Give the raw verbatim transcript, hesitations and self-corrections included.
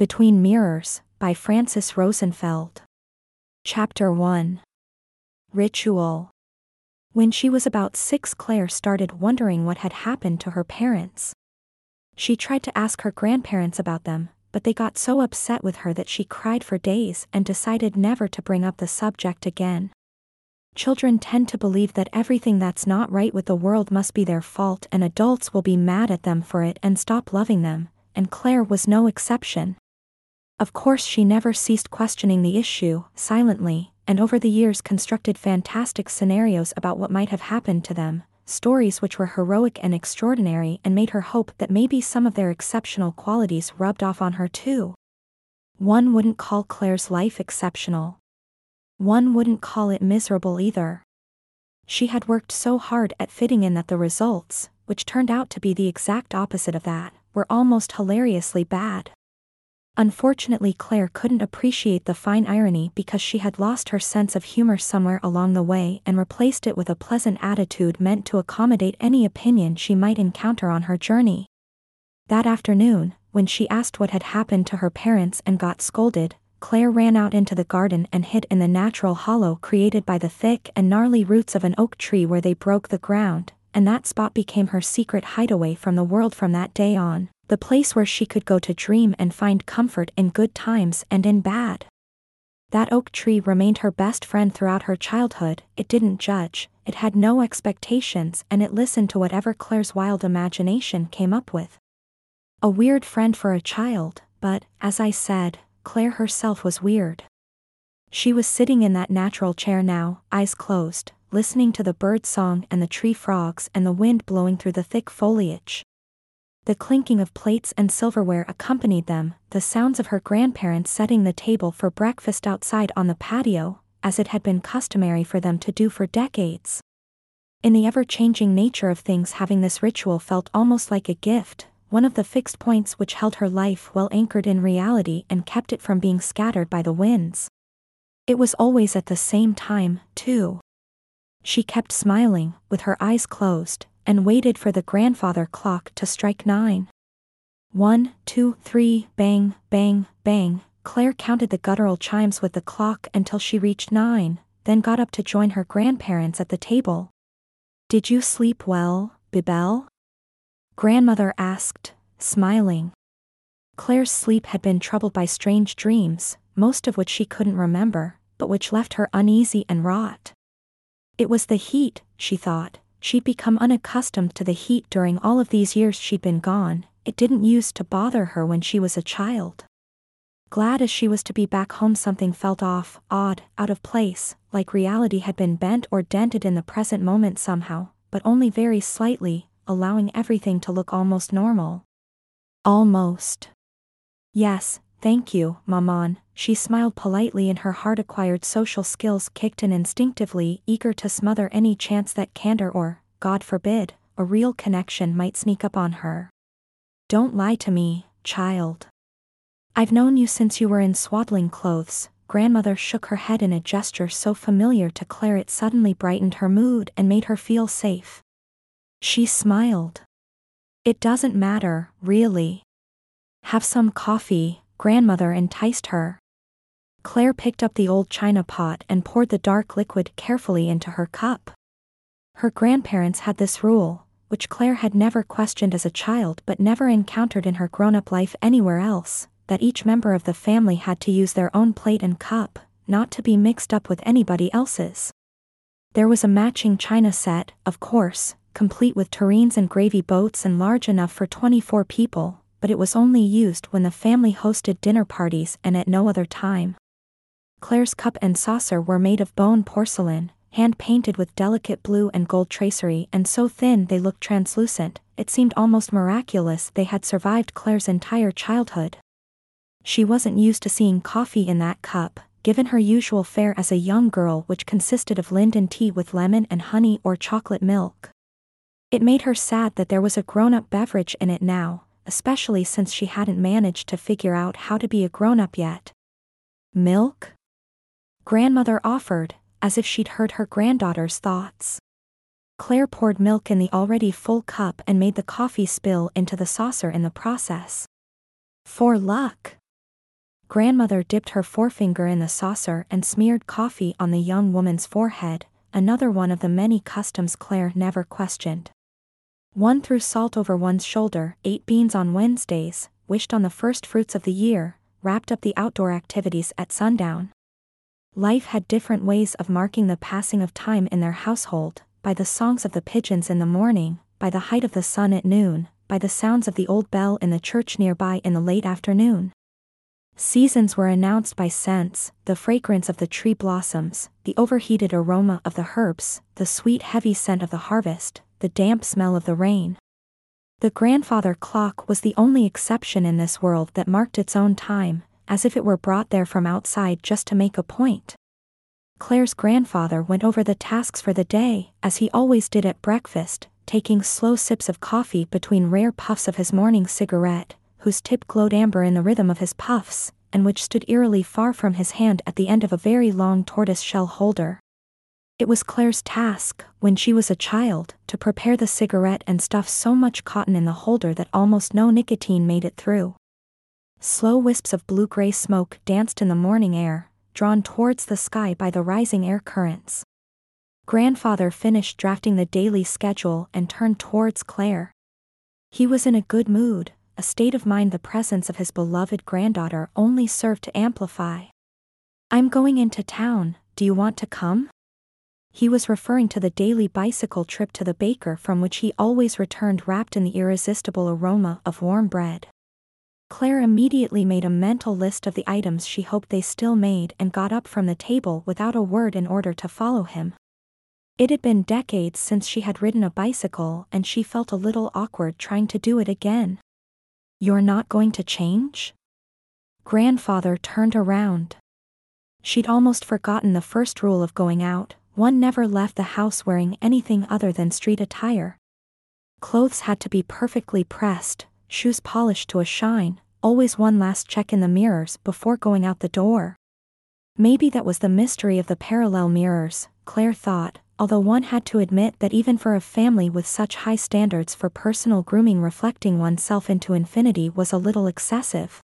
Between Mirrors, by Frances Rosenfeld. Chapter one. Ritual. When she was about six, Claire started wondering what had happened to her parents. She tried to ask her grandparents about them, but they got so upset with her that she cried for days and decided never to bring up the subject again. Children tend to believe that everything that's not right with the world must be their fault and adults will be mad at them for it and stop loving them, and Claire was no exception. Of course, she never ceased questioning the issue, silently, and over the years constructed fantastic scenarios about what might have happened to them, stories which were heroic and extraordinary and made her hope that maybe some of their exceptional qualities rubbed off on her too. One wouldn't call Claire's life exceptional. One wouldn't call it miserable either. She had worked so hard at fitting in that the results, which turned out to be the exact opposite of that, were almost hilariously bad. Unfortunately, Claire couldn't appreciate the fine irony because she had lost her sense of humor somewhere along the way and replaced it with a pleasant attitude meant to accommodate any opinion she might encounter on her journey. That afternoon, when she asked what had happened to her parents and got scolded, Claire ran out into the garden and hid in the natural hollow created by the thick and gnarly roots of an oak tree where they broke the ground, and that spot became her secret hideaway from the world from that day on. The place where she could go to dream and find comfort in good times and in bad. That oak tree remained her best friend throughout her childhood. It didn't judge, it had no expectations, and it listened to whatever Claire's wild imagination came up with. A weird friend for a child, but, as I said, Claire herself was weird. She was sitting in that natural chair now, eyes closed, listening to the bird song and the tree frogs and the wind blowing through the thick foliage. The clinking of plates and silverware accompanied them, the sounds of her grandparents setting the table for breakfast outside on the patio, as it had been customary for them to do for decades. In the ever-changing nature of things, having this ritual felt almost like a gift, one of the fixed points which held her life well anchored in reality and kept it from being scattered by the winds. It was always at the same time, too. She kept smiling, with her eyes closed, and waited for the grandfather clock to strike nine. One, two, three, bang, bang, bang. Claire counted the guttural chimes with the clock until she reached nine, then got up to join her grandparents at the table. "Did you sleep well, Bibel?" Grandmother asked, smiling. Claire's sleep had been troubled by strange dreams, most of which she couldn't remember, but which left her uneasy and wrought. It was the heat, she thought. She'd become unaccustomed to the heat during all of these years she'd been gone. It didn't use to bother her when she was a child. Glad as she was to be back home, something felt off, odd, out of place, like reality had been bent or dented in the present moment somehow, but only very slightly, allowing everything to look almost normal. Almost. "Yes, thank you, Maman," she smiled politely, and her hard-acquired social skills kicked in instinctively, eager to smother any chance that candor or, God forbid, a real connection might sneak up on her. "Don't lie to me, child. I've known you since you were in swaddling clothes." Grandmother shook her head in a gesture so familiar to Claire it suddenly brightened her mood and made her feel safe. She smiled. "It doesn't matter, really. Have some coffee," Grandmother enticed her. Claire picked up the old china pot and poured the dark liquid carefully into her cup. Her grandparents had this rule, which Claire had never questioned as a child but never encountered in her grown-up life anywhere else, that each member of the family had to use their own plate and cup, not to be mixed up with anybody else's. There was a matching china set, of course, complete with tureens and gravy boats and large enough for twenty-four people, but it was only used when the family hosted dinner parties and at no other time. Claire's cup and saucer were made of bone porcelain, hand-painted with delicate blue and gold tracery, and so thin they looked translucent, it seemed almost miraculous they had survived Claire's entire childhood. She wasn't used to seeing coffee in that cup, given her usual fare as a young girl, which consisted of Linden tea with lemon and honey or chocolate milk. It made her sad that there was a grown-up beverage in it now, especially since she hadn't managed to figure out how to be a grown-up yet. "Milk?" Grandmother offered, as if she'd heard her granddaughter's thoughts. Claire poured milk in the already full cup and made the coffee spill into the saucer in the process. "For luck." Grandmother dipped her forefinger in the saucer and smeared coffee on the young woman's forehead, another one of the many customs Claire never questioned. One threw salt over one's shoulder, ate beans on Wednesdays, wished on the first fruits of the year, wrapped up the outdoor activities at sundown. Life had different ways of marking the passing of time in their household, by the songs of the pigeons in the morning, by the height of the sun at noon, by the sounds of the old bell in the church nearby in the late afternoon. Seasons were announced by scents, the fragrance of the tree blossoms, the overheated aroma of the herbs, the sweet heavy scent of the harvest, the damp smell of the rain. The grandfather clock was the only exception in this world that marked its own time, as if it were brought there from outside just to make a point. Claire's grandfather went over the tasks for the day, as he always did at breakfast, taking slow sips of coffee between rare puffs of his morning cigarette, whose tip glowed amber in the rhythm of his puffs, and which stood eerily far from his hand at the end of a very long tortoise-shell holder. It was Claire's task, when she was a child, to prepare the cigarette and stuff so much cotton in the holder that almost no nicotine made it through. Slow wisps of blue-gray smoke danced in the morning air, drawn towards the sky by the rising air currents. Grandfather finished drafting the daily schedule and turned towards Claire. He was in a good mood, a state of mind the presence of his beloved granddaughter only served to amplify. "I'm going into town, do you want to come?" He was referring to the daily bicycle trip to the baker from which he always returned wrapped in the irresistible aroma of warm bread. Claire immediately made a mental list of the items she hoped they still made and got up from the table without a word in order to follow him. It had been decades since she had ridden a bicycle and she felt a little awkward trying to do it again. "You're not going to change?" Grandfather turned around. She'd almost forgotten the first rule of going out: one never left the house wearing anything other than street attire. Clothes had to be perfectly pressed, shoes polished to a shine, always one last check in the mirrors before going out the door. Maybe that was the mystery of the parallel mirrors, Claire thought, although one had to admit that even for a family with such high standards for personal grooming, reflecting oneself into infinity was a little excessive.